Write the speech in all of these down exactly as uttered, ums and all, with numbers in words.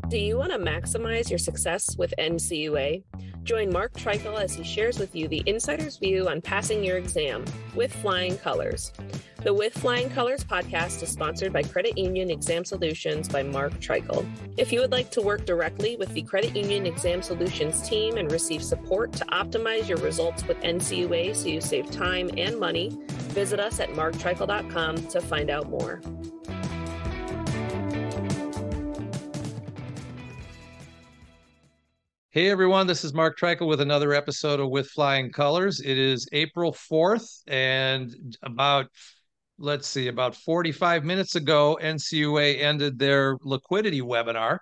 Do you want to maximize your success with N C U A? Join Mark Treichel as he shares with you the insider's view on passing your exam with flying colors. The With Flying Colors podcast is sponsored by Credit Union Exam Solutions by Mark Treichel. If you would like to work directly with the Credit Union Exam Solutions team and receive support to optimize your results with N C U A so you save time and money, visit us at mark treichel dot com to find out more. Hey everyone, this is Mark Treichel with another episode of With Flying Colors. It is April fourth, and about, let's see, about forty-five minutes ago, N C U A ended their liquidity webinar,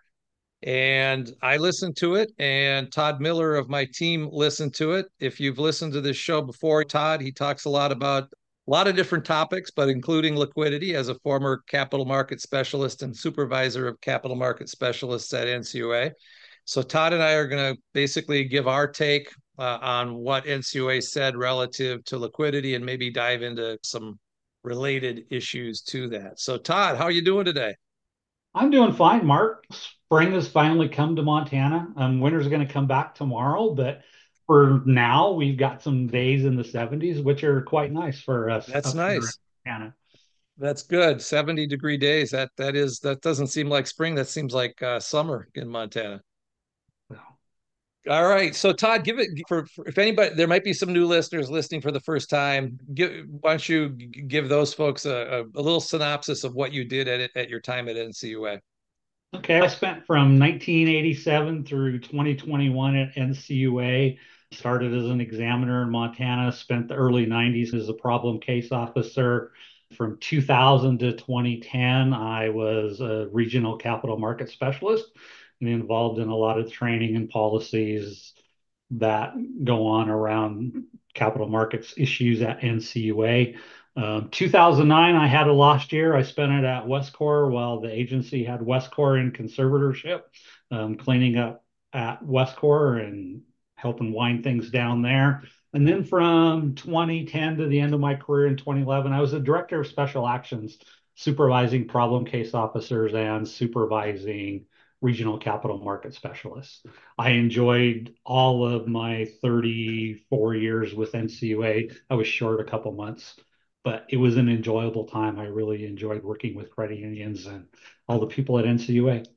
and I listened to it, and Todd Miller of my team listened to it. If you've listened to this show before, Todd, he talks a lot about a lot of different topics, but including liquidity as a former capital market specialist and supervisor of capital market specialists at N C U A. So Todd and I are going to basically give our take uh, on what N C U A said relative to liquidity and maybe dive into some related issues to that. So Todd, how are you doing today? I'm doing fine, Mark. Spring has finally come to Montana. Um, winter's going to come back tomorrow, but for now, we've got some days in the seventies, which are quite nice for us That's up here in nice. Montana. That's good. seventy degree days. That that is that doesn't seem like spring. That seems like uh, summer in Montana. So, All right. So Todd, give it for, for if anybody, there might be some new listeners listening for the first time. Give, why don't you give those folks a, a, a little synopsis of what you did at at your time at N C U A? okay, I spent from nineteen eighty-seven through twenty twenty-one at N C U A. Started as an examiner in Montana, spent the early nineties as a problem case officer. From two thousand to twenty ten, I was a regional capital market specialist and involved in a lot of training and policies that go on around capital markets issues at N C U A. Um, two thousand nine, I had a lost year. I spent it at Westcor while the agency had Westcor in conservatorship, um, cleaning up at Westcor and helping wind things down there. And then from twenty ten to the end of my career in twenty eleven, I was a director of special actions, supervising problem case officers and supervising regional capital market specialists. I enjoyed all of my thirty-four years with N C U A. I was short a couple months, but it was an enjoyable time. I really enjoyed working with credit unions and all the people at N C U A.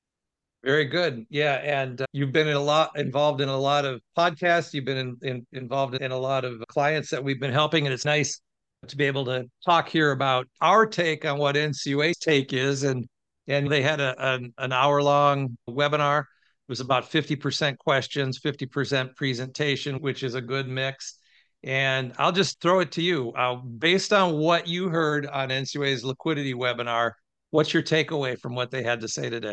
Very good. Yeah, and uh, you've been in a lot involved in a lot of podcasts. You've been in, in, involved in a lot of clients that we've been helping, and it's nice to be able to talk here about our take on what N C U A's take is. And and they had a an, an hour long webinar. It was about fifty percent questions, fifty percent presentation, which is a good mix. And I'll just throw it to you. Uh, based on what you heard on N C U A's liquidity webinar, what's your takeaway from what they had to say today?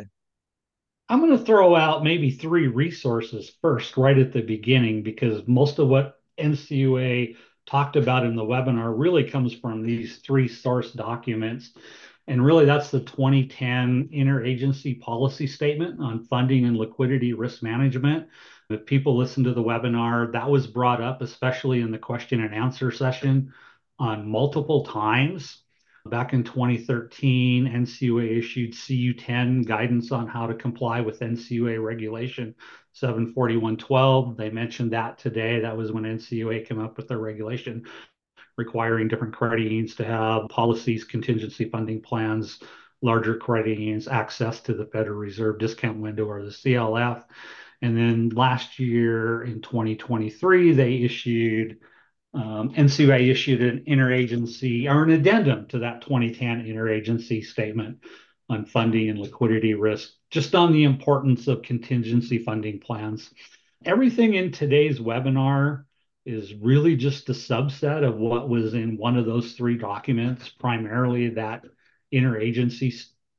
I'm going to throw out maybe three resources first, right at the beginning, because most of what N C U A talked about in the webinar really comes from these three source documents. And really, that's the twenty ten Interagency Policy Statement on Funding and Liquidity Risk Management. If people listen to the webinar, that was brought up, especially in the question and answer session, on multiple times. Back in twenty thirteen, N C U A issued C U ten guidance on how to comply with N C U A regulation seven forty-one twelve. They mentioned that today. That was when N C U A came up with their regulation requiring different credit unions to have policies, contingency funding plans, larger credit unions access to the Federal Reserve discount window or the C L F. And then last year in twenty twenty-three, they issued um, N C U A issued an interagency or an addendum to that twenty ten interagency statement on funding and liquidity risk, just on the importance of contingency funding plans. Everything in today's webinar is really just a subset of what was in one of those three documents, primarily that interagency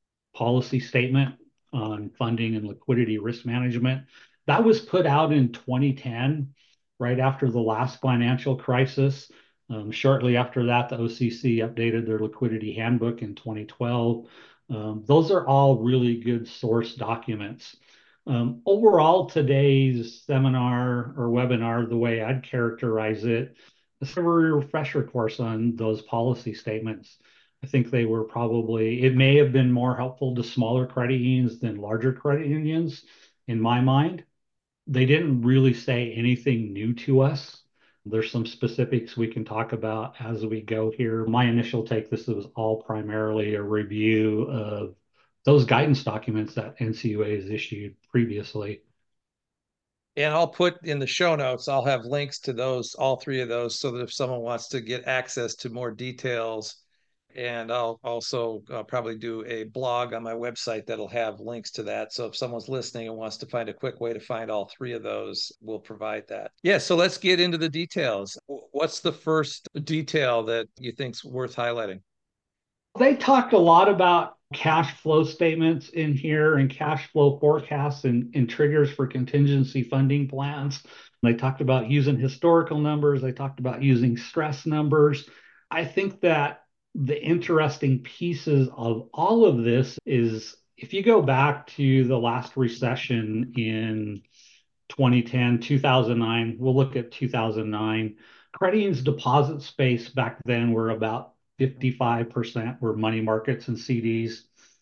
policy statement on funding and liquidity risk management. That was put out in twenty ten, right after the last financial crisis. Um, shortly after that, the O C C updated their liquidity handbook in twenty twelve. Um, those are all really good source documents. Um, overall, today's seminar or webinar, the way I'd characterize it, is a refresher course on those policy statements. I think they were probably, it may have been more helpful to smaller credit unions than larger credit unions in my mind. They didn't really say anything new to us. There's some specifics we can talk about as we go here. My initial take, this was all primarily a review of those guidance documents that N C U A has issued previously. And I'll put in the show notes, I'll have links to those, all three of those, so that if someone wants to get access to more details, and I'll also uh, probably do a blog on my website that'll have links to that. So if someone's listening and wants to find a quick way to find all three of those, we'll provide that. Yeah, so let's get into the details. What's the first detail that you think's worth highlighting? They talked a lot about cash flow statements in here and cash flow forecasts and, and triggers for contingency funding plans. They talked about using historical numbers. They talked about using stress numbers. I think that the interesting pieces of all of this is if you go back to the last recession in twenty ten, two thousand nine, we'll look at two thousand nine. Credit unions deposit space back then were about fifty-five percent were money markets and C Ds.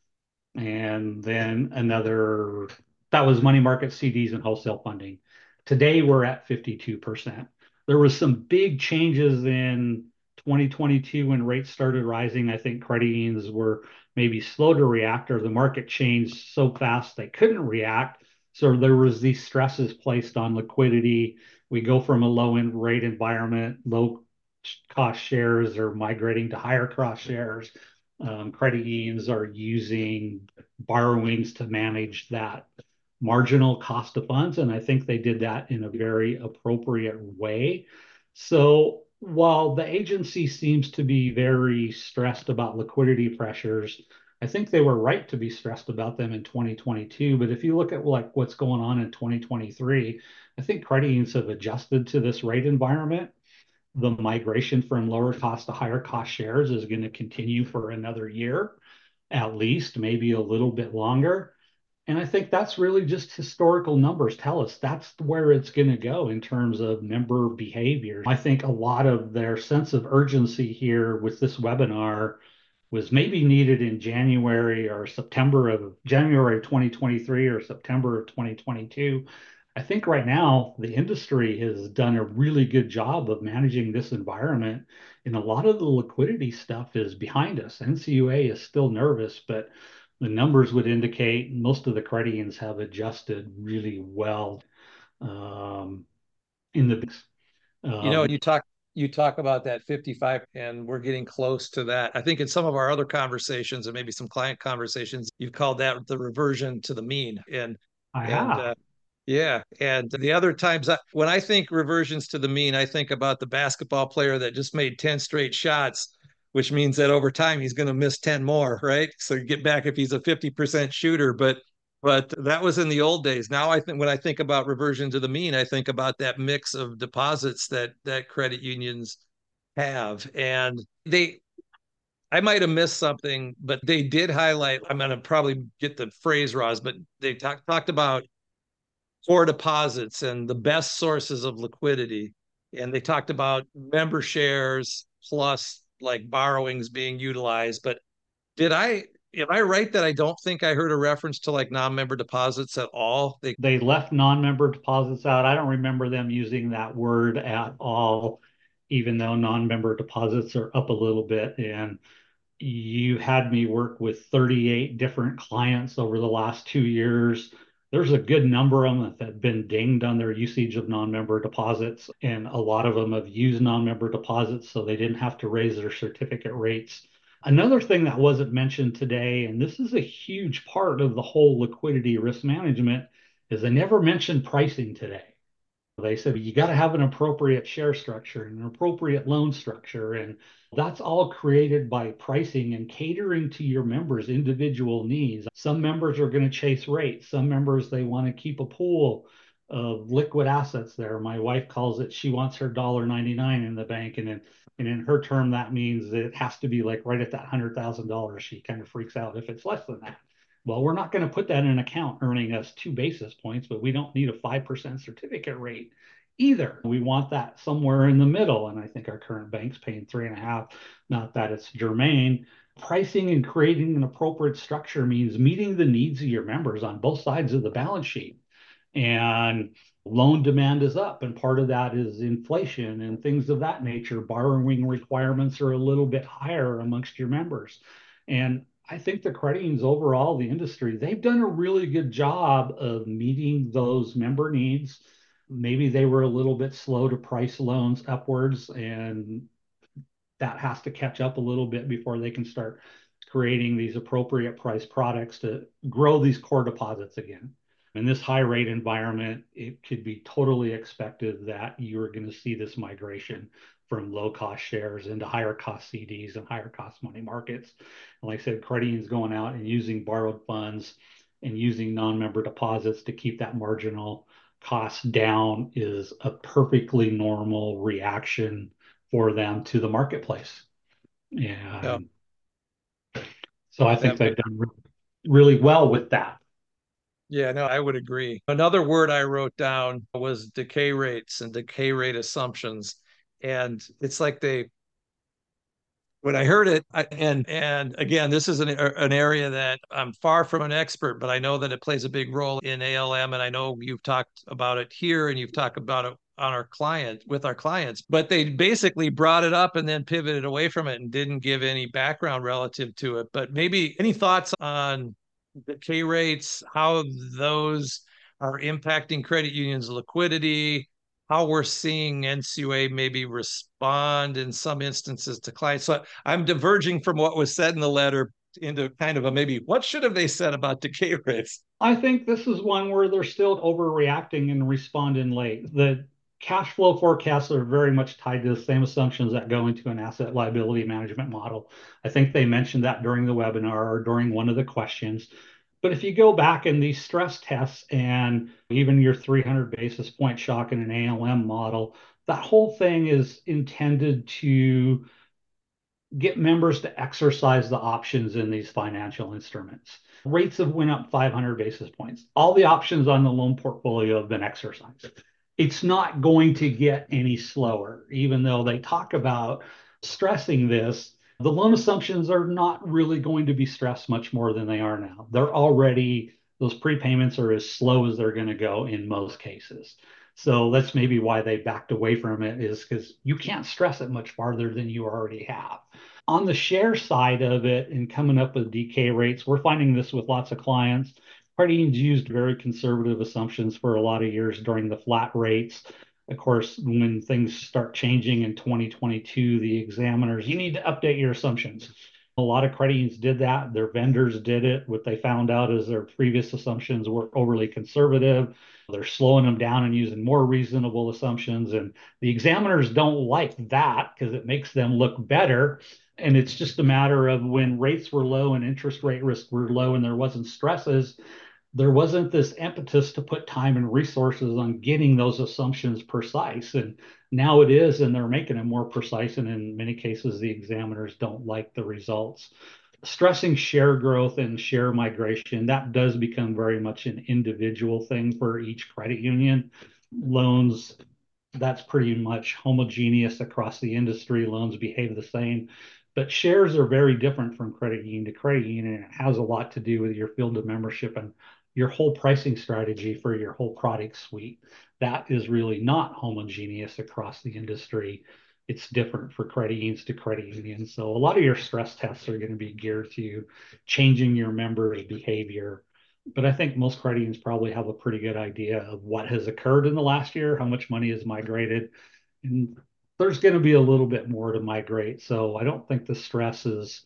And then another, that was money market C Ds and wholesale funding. Today we're at fifty-two percent. There was some big changes in twenty twenty-two when rates started rising. I think credit unions were maybe slow to react, or the market changed so fast they couldn't react. So there was these stresses placed on liquidity. We go from a low end rate environment, low cost shares are migrating to higher cost shares. Um, credit unions are using borrowings to manage that marginal cost of funds. And I think they did that in a very appropriate way. So while the agency seems to be very stressed about liquidity pressures, I think they were right to be stressed about them in twenty twenty-two. But if you look at like what's going on in twenty twenty-three, I think credit unions have adjusted to this rate environment. The migration from lower cost to higher cost shares is going to continue for another year, at least, maybe a little bit longer. And I think that's really just historical numbers tell us that's where it's going to go in terms of member behavior. I think a lot of their sense of urgency here with this webinar was maybe needed in January or September of January twenty twenty-three or September of twenty twenty-two. I think right now the industry has done a really good job of managing this environment, and a lot of the liquidity stuff is behind us. N C U A is still nervous, but the numbers would indicate most of the credit unions have adjusted really well um, in the. Um, you know, you talk you talk about that fifty-five, and we're getting close to that. I think in some of our other conversations and maybe some client conversations, you've called that the reversion to the mean. And I and have. uh, yeah, and the other times I, when I think reversions to the mean, I think about the basketball player that just made ten straight shots, which means that over time he's going to miss ten more, right? So you get back if he's a fifty percent shooter, but but that was in the old days. Now I think when I think about reversion to the mean, I think about that mix of deposits that that credit unions have. And they I might have missed something, but they did highlight, I'm going to probably get the phrase wrong, but they talk, talked about core deposits and the best sources of liquidity. And they talked about member shares plus like borrowings being utilized. But did I, am I right that I don't think I heard a reference to like non-member deposits at all? They, They left non-member deposits out. I don't remember them using that word at all, even though non-member deposits are up a little bit. And you had me work with thirty-eight different clients over the last two years. There's a good number of them that have been dinged on their usage of non-member deposits, and a lot of them have used non-member deposits, so they didn't have to raise their certificate rates. Another thing that wasn't mentioned today, and this is a huge part of the whole liquidity risk management, is they never mentioned pricing today. They said you got to have an appropriate share structure and an appropriate loan structure. And that's all created by pricing and catering to your members' individual needs. Some members are going to chase rates. Some members, they want to keep a pool of liquid assets there. My wife calls it, she wants her one dollar ninety-nine in the bank. And in, and in her term, that means that it has to be like right at that one hundred thousand dollars. She kind of freaks out if it's less than that. Well, we're not going to put that in an account earning us two basis points, but we don't need a five percent certificate rate either. We want that somewhere in the middle. And I think our current bank's paying three and a half, not that it's germane. Pricing and creating an appropriate structure means meeting the needs of your members on both sides of the balance sheet. And loan demand is up, and part of that is inflation and things of that nature. Borrowing requirements are a little bit higher amongst your members. And I think the credit unions overall, the industry, they've done a really good job of meeting those member needs. Maybe they were a little bit slow to price loans upwards, and that has to catch up a little bit before they can start creating these appropriate price products to grow these core deposits again. In this high rate environment, it could be totally expected that you're going to see this migration from low cost shares into higher cost C Ds and higher cost money markets. And like I said, credit unions going out and using borrowed funds and using non-member deposits to keep that marginal cost down is a perfectly normal reaction for them to the marketplace. And yeah. So I think they've done really, really well with that. Yeah, no, I would agree. Another word I wrote down was decay rates and decay rate assumptions. And it's like they, when I heard it, I, and and again, this is an an area that I'm far from an expert, but I know that it plays a big role in A L M, and I know you've talked about it here, and you've talked about it on our client with our clients. But they basically brought it up and then pivoted away from it and didn't give any background relative to it. But maybe any thoughts on decay rates, how those are impacting credit unions' liquidity, how we're seeing N C U A maybe respond in some instances to clients. So I'm diverging from what was said in the letter into kind of a maybe what should have they said about decay rates? I think this is one where they're still overreacting and responding late. The cash flow forecasts are very much tied to the same assumptions that go into an asset liability management model. I think they mentioned that during the webinar or during one of the questions. But if you go back in these stress tests and even your three hundred basis point shock in an A L M model, that whole thing is intended to get members to exercise the options in these financial instruments. Rates have went up five hundred basis points. All the options on the loan portfolio have been exercised. It's not going to get any slower, even though they talk about stressing this. The loan assumptions are not really going to be stressed much more than they are now. They're already, those prepayments are as slow as they're going to go in most cases. So that's maybe why they backed away from it, is because you can't stress it much farther than you already have. On the share side of it and coming up with decay rates, we're finding this with lots of clients. Credit unions used very conservative assumptions for a lot of years during the flat rates. Of course, when things start changing in twenty twenty-two, the examiners, you need to update your assumptions. A lot of credit unions did that. Their vendors did it. What they found out is their previous assumptions were overly conservative. They're slowing them down and using more reasonable assumptions. And the examiners don't like that because it makes them look better. And it's just a matter of when rates were low and interest rate risk were low and there wasn't stresses, there wasn't this impetus to put time and resources on getting those assumptions precise. And now it is, and they're making them more precise. And in many cases, the examiners don't like the results. Stressing share growth and share migration, that does become very much an individual thing for each credit union. Loans, that's pretty much homogeneous across the industry. Loans behave the same. But shares are very different from credit union to credit union, and it has a lot to do with your field of membership and your whole pricing strategy for your whole product suite. That is really not homogeneous across the industry. It's different for credit unions to credit unions. So a lot of your stress tests are going to be geared to changing your members' behavior. But I think most credit unions probably have a pretty good idea of what has occurred in the last year, how much money has migrated. And there's going to be a little bit more to migrate. So I don't think the stress is,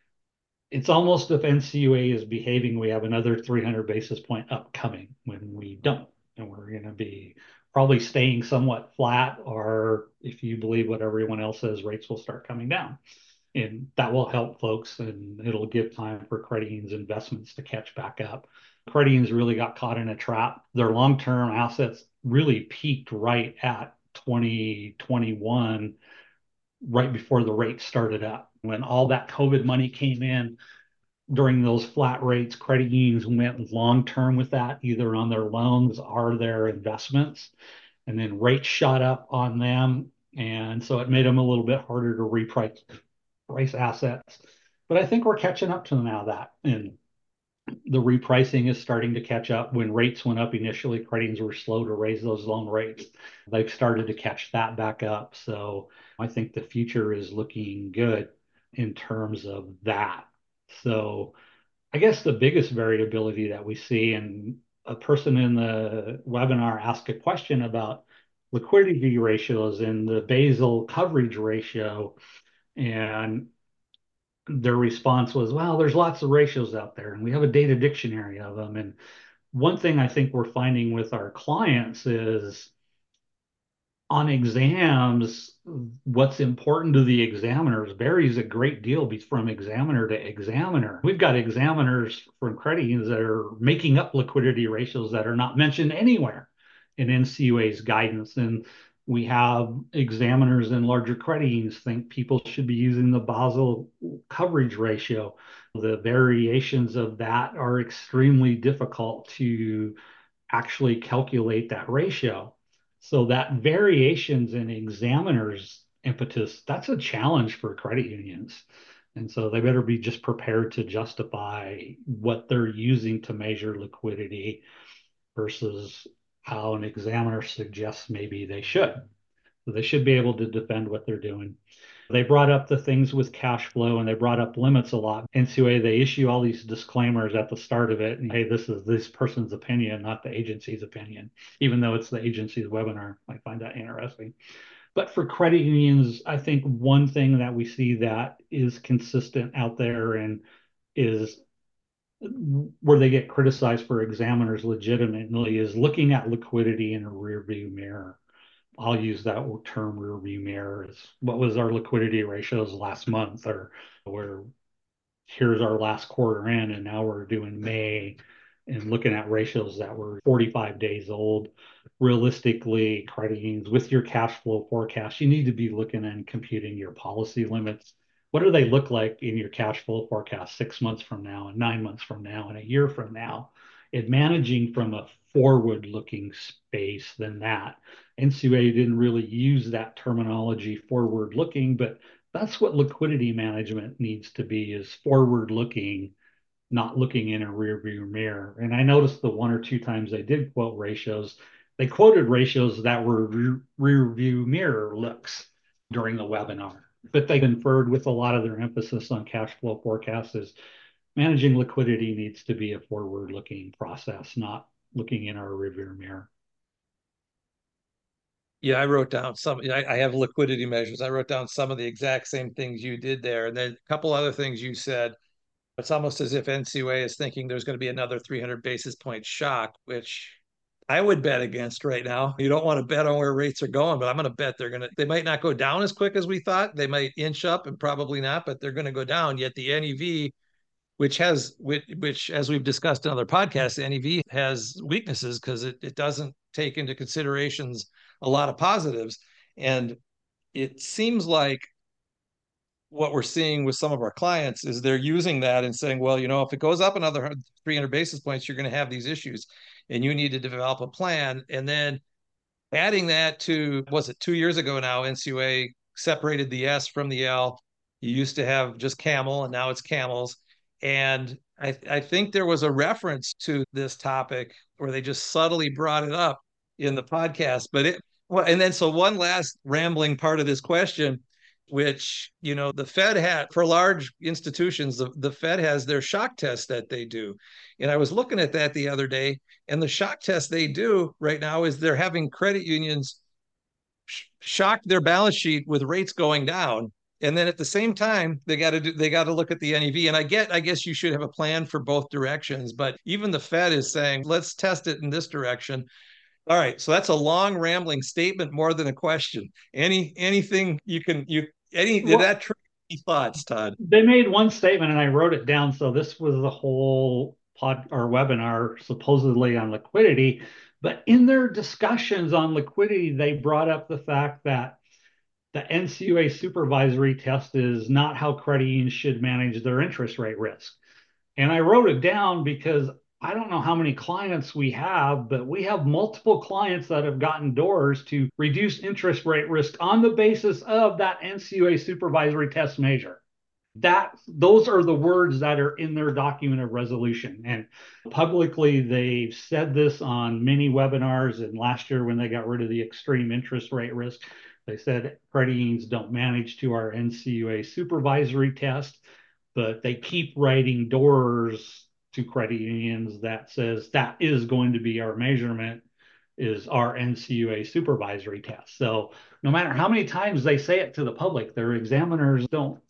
it's almost if N C U A is behaving, we have another three hundred basis point upcoming when we don't. And we're going to be probably staying somewhat flat, or if you believe what everyone else says, rates will start coming down. And that will help folks, and it'll give time for credit unions investments to catch back up. Credit unions really got caught in a trap. Their long-term assets really peaked right at twenty twenty-one, right before the rate started up. When all that COVID money came in during those flat rates, credit unions went long-term with that, either on their loans or their investments. And then rates shot up on them. And so it made them a little bit harder to reprice price assets. But I think we're catching up to now that, and the repricing is starting to catch up. When rates went up initially, credit unions were slow to raise those loan rates. They've started to catch that back up. So I think the future is looking good in terms of that. So I guess the biggest variability that we see, and a person in the webinar asked a question about liquidity ratios and the Basel coverage ratio. And their response was, well, there's lots of ratios out there, and we have a data dictionary of them. And one thing I think we're finding with our clients is on exams, what's important to the examiners varies a great deal from examiner to examiner. We've got examiners from credit unions that are making up liquidity ratios that are not mentioned anywhere in N C U A's guidance. And we have examiners in larger credit unions think people should be using the Basel coverage ratio. The variations of that are extremely difficult to actually calculate that ratio. So that variations in examiners' impetus, that's a challenge for credit unions. And so they better be just prepared to justify what they're using to measure liquidity versus how an examiner suggests maybe they should. So they should be able to defend what they're doing. They brought up the things with cash flow, and they brought up limits a lot. N C U A, they issue all these disclaimers at the start of it. And hey, this is this person's opinion, not the agency's opinion, even though it's the agency's webinar. I find that interesting. But for credit unions, I think one thing that we see that is consistent out there and is where they get criticized for examiners legitimately is looking at liquidity in a rear view mirror. I'll use that term rear view mirror. Is what was our liquidity ratios last month, or where here's our last quarter in, and now we're doing May and looking at ratios that were forty-five days old. Realistically, credit unions with your cash flow forecast, you need to be looking and computing your policy limits. What do they look like in your cash flow forecast six months from now, and nine months from now, and a year from now? And managing from a forward-looking space than that. N C U A didn't really use that terminology, forward-looking, but that's what liquidity management needs to be, is forward-looking, not looking in a rearview mirror. And I noticed the one or two times they did quote ratios, they quoted ratios that were rearview mirror looks during the webinar. But they inferred with a lot of their emphasis on cash flow forecasts is managing liquidity needs to be a forward-looking process, not looking in our rearview mirror. Yeah, I wrote down some, I, I have liquidity measures. I wrote down some of the exact same things you did there. And then a couple other things you said. It's almost as if N C U A is thinking there's going to be another three hundred basis point shock, which I would bet against right now. You don't want to bet on where rates are going, but I'm going to bet they're going to, they might not go down as quick as we thought. They might inch up and probably not, but they're going to go down. Yet the N E V, which has, which, which as we've discussed in other podcasts, the N E V has weaknesses because it, it doesn't take into considerations a lot of positives. And it seems like what we're seeing with some of our clients is they're using that and saying, well, you know, if it goes up another three hundred basis points, you're going to have these issues and you need to develop a plan. And then adding that to, was it two years ago now, N C U A separated the S from the L. You used to have just camel and now it's camels. And I, I think there was a reference to this topic where they just subtly brought it up in the podcast. But it, well, and then so one last rambling part of this question, which, you know, the Fed had for large institutions, the, the Fed has their shock test that they do. And I was looking at that the other day, and the shock test they do right now is they're having credit unions sh- shock their balance sheet with rates going down. And then at the same time, they got to do, they got to look at the N E V. And I get, I guess you should have a plan for both directions, but even the Fed is saying, let's test it in this direction. All right. So that's a long rambling statement more than a question. Any, anything you can, you, any, did well, that trigger any thoughts, Todd? They made one statement and I wrote it down. So this was the whole pod or webinar supposedly on liquidity, but in their discussions on liquidity, they brought up the fact that the N C U A supervisory test is not how credit unions should manage their interest rate risk. And I wrote it down because I don't know how many clients we have, but we have multiple clients that have gotten doors to reduce interest rate risk on the basis of that N C U A supervisory test measure. That those are the words that are in their document of resolution. And publicly, they've said this on many webinars. And last year, when they got rid of the extreme interest rate risk, they said credit unions don't manage to our N C U A supervisory test, but they keep writing doors to credit unions that says that is going to be our measurement, is our N C U A supervisory test. So no matter how many times they say it to the public, their examiners don't,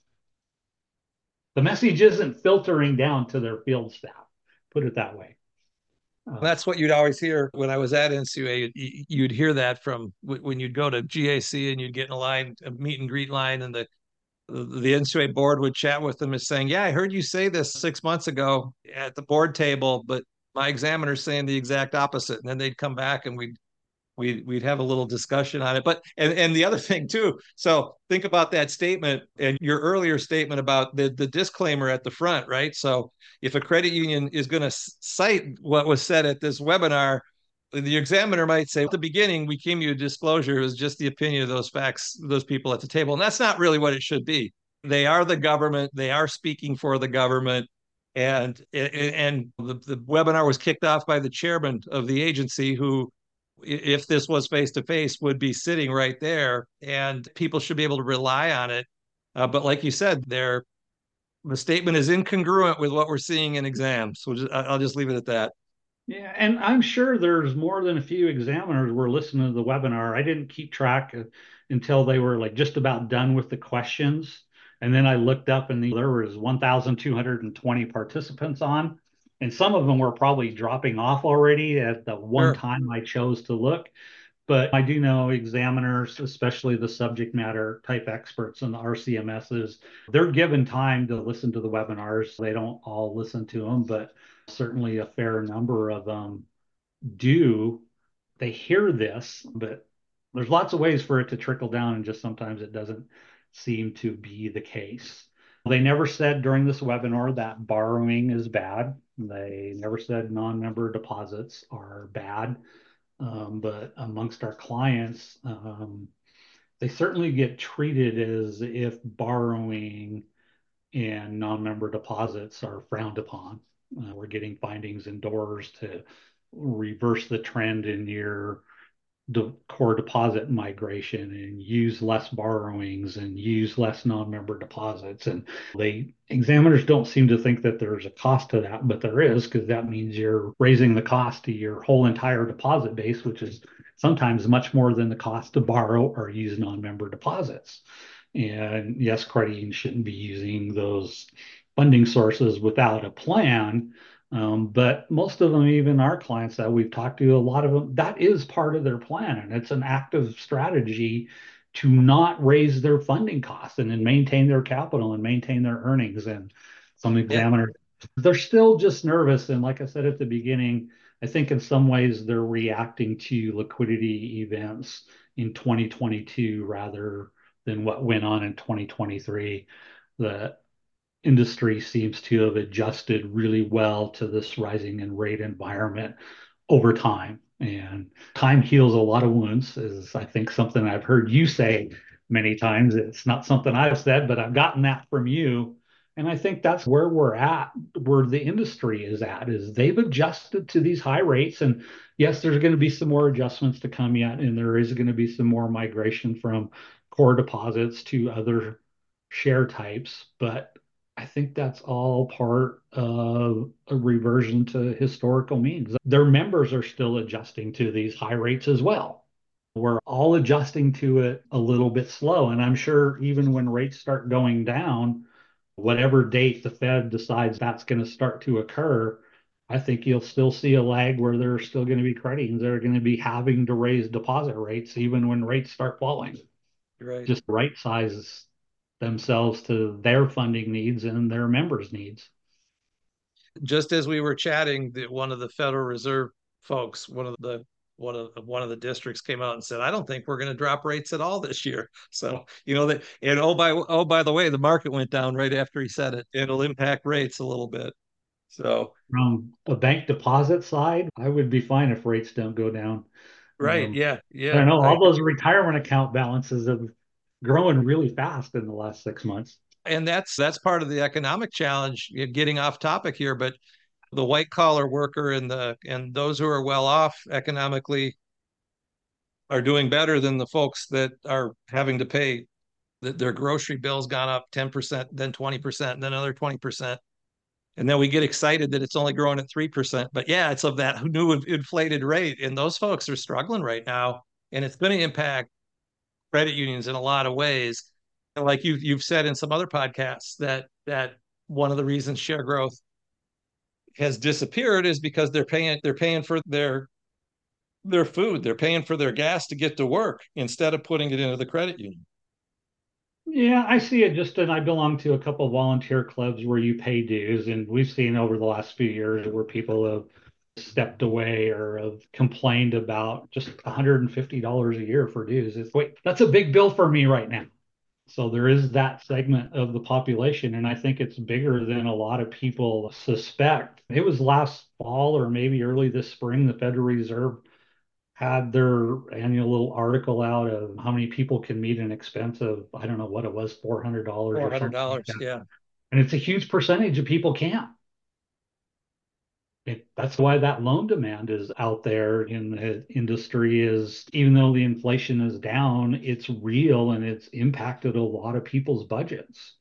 the message isn't filtering down to their field staff, put it that way. Uh, That's what you'd always hear when I was at N C U A. You'd hear that from when you'd go to G A C and you'd get in a line, a meet and greet line, and the the N C U A board would chat with them as saying, yeah, I heard you say this six months ago at the board table, but my examiner's saying the exact opposite. And then they'd come back and we'd we'd we'd have a little discussion on it. But and and the other thing too, so think about that statement and your earlier statement about the the disclaimer at the front, right? So if a credit union is going to cite what was said at this webinar, the examiner might say at the beginning, we came to a disclosure, it was just the opinion of those facts, those people at the table. And that's not really what it should be. They are the government, they are speaking for the government. And and the, the webinar was kicked off by the chairman of the agency, who, if this was face to face, would be sitting right there, and people should be able to rely on it. Uh, but like you said, there, the statement is incongruent with what we're seeing in exams. So just, I'll just leave it at that. Yeah, and I'm sure there's more than a few examiners were listening to the webinar. I didn't keep track until they were like just about done with the questions. And then I looked up and the, there was one thousand two hundred twenty participants on, and some of them were probably dropping off already at the one Sure. time I chose to look. But I do know examiners, especially the subject matter type experts and the R C M Ss, they're given time to listen to the webinars. They don't all listen to them, but certainly a fair number of them do. They hear this, but there's lots of ways for it to trickle down, and just sometimes it doesn't seem to be the case. They never said during this webinar that borrowing is bad. They never said non-member deposits are bad. Um, but amongst our clients, um, they certainly get treated as if borrowing and non-member deposits are frowned upon. Uh, we're getting findings indoors to reverse the trend in your de- core deposit migration and use less borrowings and use less non-member deposits. And they examiners don't seem to think that there's a cost to that, but there is, because that means you're raising the cost to your whole entire deposit base, which is sometimes much more than the cost to borrow or use non-member deposits. And yes, credit unions shouldn't be using those funding sources without a plan. Um, but most of them, even our clients that we've talked to, a lot of them, that is part of their plan. And it's an active strategy to not raise their funding costs and then maintain their capital and maintain their earnings. And some examiners, yeah, they're still just nervous. And like I said at the beginning, I think in some ways they're reacting to liquidity events in twenty twenty-two rather than what went on in twenty twenty-three. The industry seems to have adjusted really well to this rising in rate environment over time. And time heals a lot of wounds, is I think something I've heard you say many times. It's not something I've said, but I've gotten that from you. And I think that's where we're at, where the industry is at, is they've adjusted to these high rates. And yes, there's going to be some more adjustments to come yet, and there is going to be some more migration from core deposits to other share types. But I think that's all part of a reversion to historical means. Their members are still adjusting to these high rates as well. We're all adjusting to it a little bit slow. And I'm sure even when rates start going down, whatever date the Fed decides that's going to start to occur, I think you'll still see a lag where there are still going to be credit unions that are going to be having to raise deposit rates even when rates start falling. Right. Just right size themselves to their funding needs and their members' needs. Just as we were chatting, the, one of the Federal Reserve folks, one of the one of one of the districts came out and said, "I don't think we're going to drop rates at all this year." So you know that, and oh by oh by the way, the market went down right after he said it. It'll impact rates a little bit. So from a bank deposit side, I would be fine if rates don't go down. Right. Um, yeah. Yeah. I don't know. I, All those retirement account balances have grown really fast in the last six months. And that's that's part of the economic challenge. Getting off topic here, but the white collar worker and the and those who are well off economically are doing better than the folks that are having to pay that their grocery bill's gone up ten percent, then twenty percent, and then another twenty percent. And then we get excited that it's only growing at three percent. But yeah, it's of that new inflated rate. And those folks are struggling right now. And it's going to impact credit unions in a lot of ways. And like you, you've said in some other podcasts, that that one of the reasons share growth has disappeared is because they're paying they're paying for their their food, they're paying for their gas to get to work instead of putting it into the credit union. Yeah, I see it just, and I belong to a couple of volunteer clubs where you pay dues, and we've seen over the last few years where people have stepped away or have complained about just one hundred fifty dollars a year for dues. It's, wait, that's a big bill for me right now. So there is that segment of the population, and I think it's bigger than a lot of people suspect. It was last fall or maybe early this spring, the Federal Reserve had their annual little article out of how many people can meet an expense of, I don't know what it was, four hundred dollars or something like four hundred dollars, that. yeah. And it's a huge percentage of people can't. It, that's why that loan demand is out there in the industry is, even though the inflation is down, it's real and it's impacted a lot of people's budgets.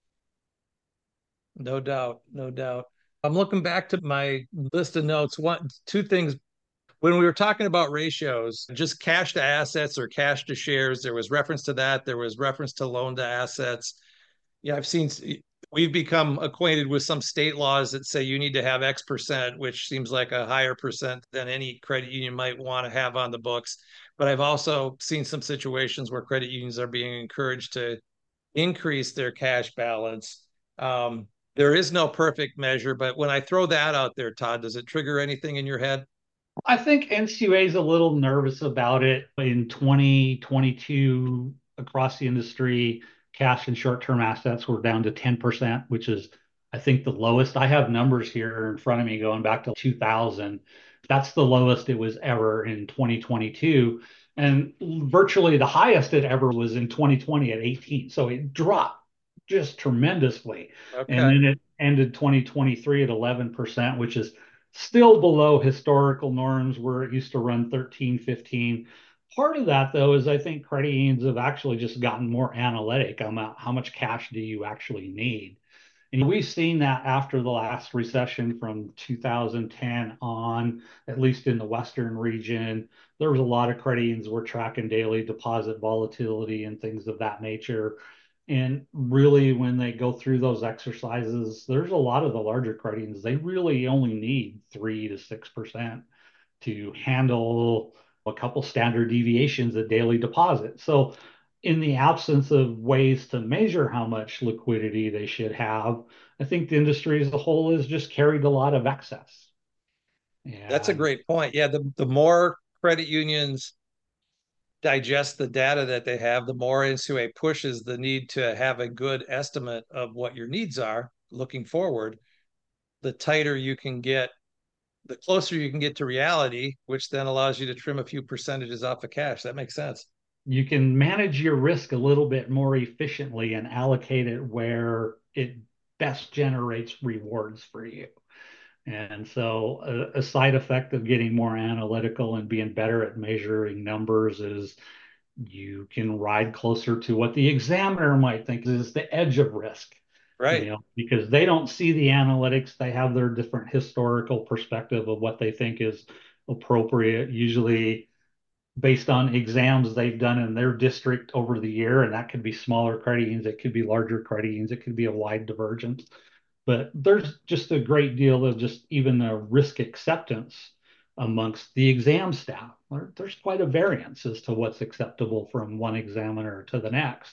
No doubt, no doubt. I'm looking back to my list of notes. One, two things. When we were talking about ratios, just cash to assets or cash to shares, there was reference to that. There was reference to loan to assets. Yeah, I've seen, we've become acquainted with some state laws that say you need to have X percent, which seems like a higher percent than any credit union might want to have on the books. But I've also seen some situations where credit unions are being encouraged to increase their cash balance. Um, there is no perfect measure, but when I throw that out there, Todd, does it trigger anything in your head? I think N C U A is a little nervous about it in twenty twenty-two across the industry. Cash and short-term assets were down to ten percent, which is, I think, the lowest. I have numbers here in front of me going back to two thousand. That's the lowest it was ever in twenty twenty-two. And virtually the highest it ever was in twenty twenty at eighteen. So it dropped just tremendously. And Okay. then it ended twenty twenty-three at eleven percent, which is still below historical norms where it used to run thirteen, fifteen. Part of that, though, is I think credit unions have actually just gotten more analytic about how much cash do you actually need. And we've seen that after the last recession from two thousand ten on, at least in the Western region, there was a lot of credit unions were tracking daily deposit volatility and things of that nature. And really, when they go through those exercises, there's a lot of the larger credit unions, they really only need three to six percent to handle a couple standard deviations of daily deposit. So in the absence of ways to measure how much liquidity they should have, I think the industry as a whole has just carried a lot of excess. That's a And great point. Yeah, the, the more credit unions digest the data that they have, the more N C U A pushes the need to have a good estimate of what your needs are looking forward. The tighter you can get, the closer you can get to reality, which then allows you to trim a few percentages off of cash. That makes sense. you can manage your risk a little bit more efficiently and allocate it where it best generates rewards for you. And so a, a side effect of getting more analytical and being better at measuring numbers is you can ride closer to what the examiner might think is the edge of risk, you Right. know, because they don't see the analytics. They have their different historical perspective of what they think is appropriate, usually based on exams they've done in their district over the year. And that could be smaller credit unions, it could be larger credit unions, it could be a wide divergence. But there's just a great deal of just even a risk acceptance amongst the exam staff. There, there's quite a variance as to what's acceptable from one examiner to the next.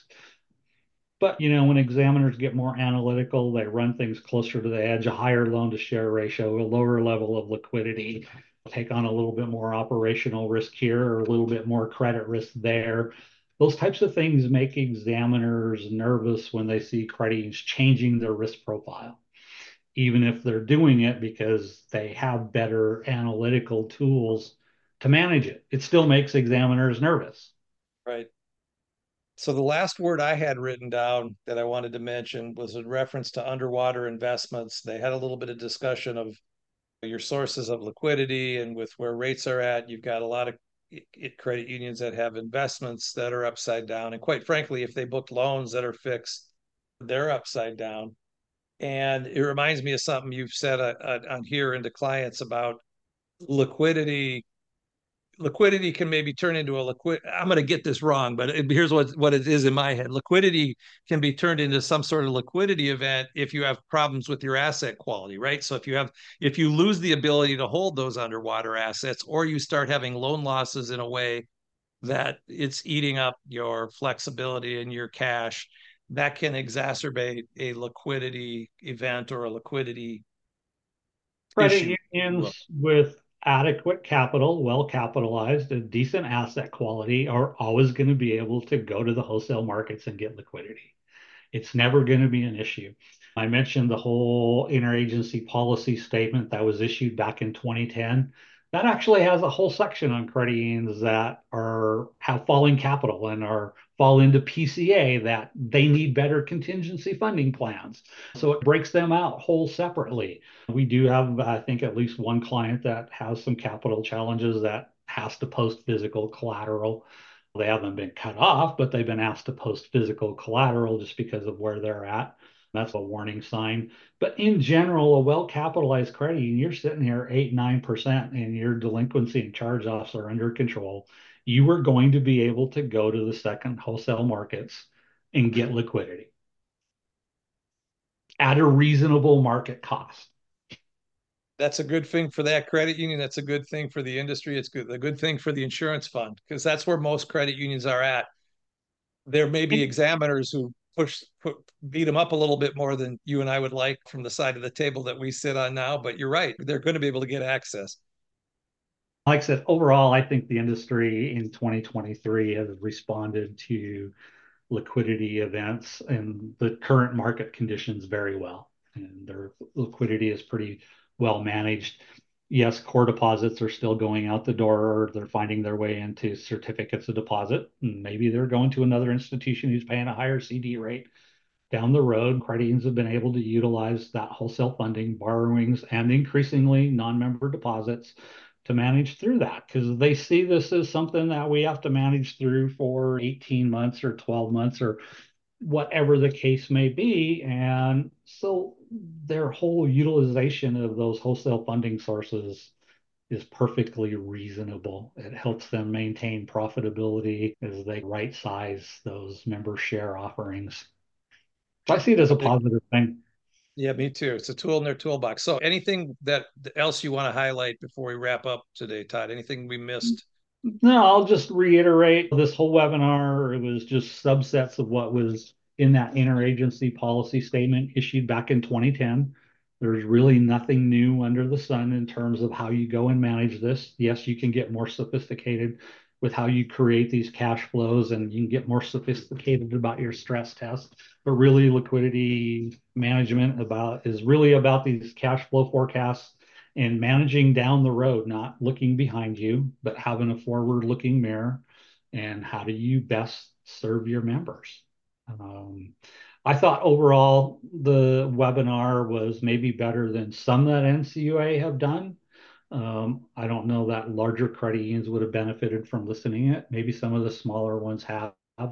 But you know, when examiners get more analytical, they run things closer to the edge, a higher loan to share ratio, a lower level of liquidity, take on a little bit more operational risk here or a little bit more credit risk there. Those types of things make examiners nervous when they see credit unions changing their risk profile, even if they're doing it because they have better analytical tools to manage it. It still makes examiners nervous. Right. So the last word I had written down that I wanted to mention was in reference to underwater investments. They had a little bit of discussion of your sources of liquidity, and with where rates are at, you've got a lot of credit unions that have investments that are upside down. And quite frankly, if they book loans that are fixed, they're upside down. And it reminds me of something you've said uh, uh, on here into clients about liquidity. Liquidity can maybe turn into a liquid. I'm going to get this wrong, but it, here's what, what it is in my head. Liquidity can be turned into some sort of liquidity event if you have problems with your asset quality, right? So if you have, if you lose the ability to hold those underwater assets, or you start having loan losses in a way that it's eating up your flexibility and your cash, that can exacerbate a liquidity event or a liquidity issue. Credit unions with adequate capital, well capitalized, and decent asset quality are always going to be able to go to the wholesale markets and get liquidity. It's never going to be an issue. I mentioned the whole interagency policy statement that was issued back in twenty ten. That actually has a whole section on credit unions that are have falling capital and are fall into P C A, that they need better contingency funding plans. So it breaks them out whole separately. We do have, I think, at least one client that has some capital challenges that has to post physical collateral. They haven't been cut off, but they've been asked to post physical collateral just because of where they're at. That's a warning sign. But in general, a well-capitalized credit union, you're sitting here eight, nine percent and your delinquency and charge-offs are under control. You are going to be able to go to the second wholesale markets and get liquidity at a reasonable market cost. That's a good thing for that credit union. That's a good thing for the industry. It's good, a good thing for the insurance fund, because that's where most credit unions are at. There may be examiners who push, put, beat them up a little bit more than you and I would like from the side of the table that we sit on now, but you're right. They're going to be able to get access. Like I said, overall, I think the industry in twenty twenty-three has responded to liquidity events and the current market conditions very well. And their liquidity is pretty well managed. Yes, core deposits are still going out the door, or they're finding their way into certificates of deposit. Maybe they're going to another institution who's paying a higher C D rate down the road. Credit unions have been able to utilize that wholesale funding, borrowings, and increasingly non-member deposits to manage through that, because they see this as something that we have to manage through for eighteen months or twelve months or whatever the case may be. And so their whole utilization of those wholesale funding sources is perfectly reasonable. It helps them maintain profitability as they right size those member share offerings. So I see it as a positive thing. Yeah, me too. It's a tool in their toolbox. So anything that else you want to highlight before we wrap up today, Todd? Anything we missed? No, I'll just reiterate this whole webinar. It was just subsets of what was in that interagency policy statement issued back in twenty ten. There's really nothing new under the sun in terms of how you go and manage this. Yes, you can get more sophisticated with how you create these cash flows, and you can get more sophisticated about your stress test. But really, liquidity management about is really about these cash flow forecasts and managing down the road, not looking behind you, but having a forward-looking mirror. And how do you best serve your members? Um, I thought overall the webinar was maybe better than some that N C U A have done. Um, I don't know that larger credit unions would have benefited from listening to it. Maybe some of the smaller ones have.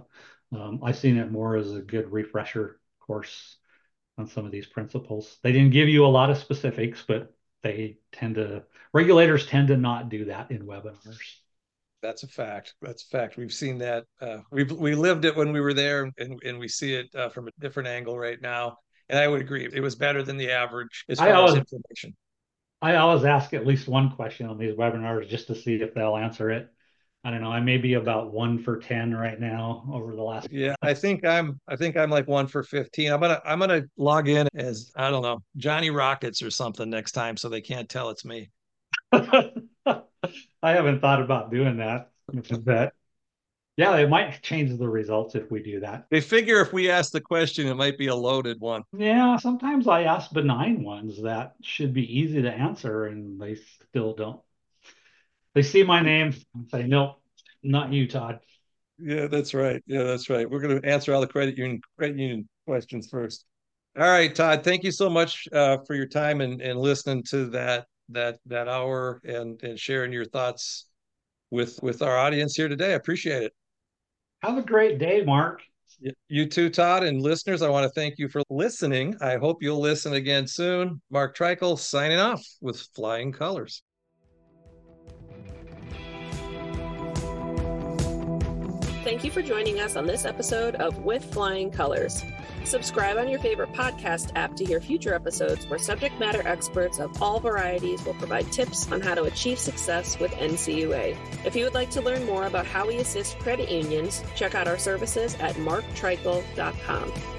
Um, I've seen it more as a good refresher course on some of these principles. They didn't give you a lot of specifics, but they tend to, regulators tend to not do that in webinars. That's a fact. That's a fact. We've seen that. Uh, we've we lived it when we were there, and and we see it uh, from a different angle right now. And I would agree, it was better than the average as far I always, as information. I always ask at least one question on these webinars just to see if they'll answer it. I don't know. I may be about one for ten right now over the last. Yeah, I think I'm. I think I'm like one for fifteen. I'm gonna. I'm gonna log in as, I don't know, Johnny Rockets or something next time, so they can't tell it's me. I haven't thought about doing that. But yeah, it might change the results if we do that. They figure if we ask the question, it might be a loaded one. Yeah, sometimes I ask benign ones that should be easy to answer, and they still don't. They see my name and say, nope, not you, Todd. Yeah, that's right. Yeah, that's right. We're going to answer all the credit union credit union questions first. All right, Todd. Thank you so much uh, for your time and, and listening to that that that hour and and sharing your thoughts with with our audience here today. I appreciate it. Have a great day, Mark. You too, Todd, and listeners. I want to thank you for listening. I hope you'll listen again soon. Mark Treichel signing off with Flying Colors. Thank you for joining us on this episode of With Flying Colors. Subscribe on your favorite podcast app to hear future episodes where subject matter experts of all varieties will provide tips on how to achieve success with N C U A. If you would like to learn more about how we assist credit unions, check out our services at mark treichel dot com.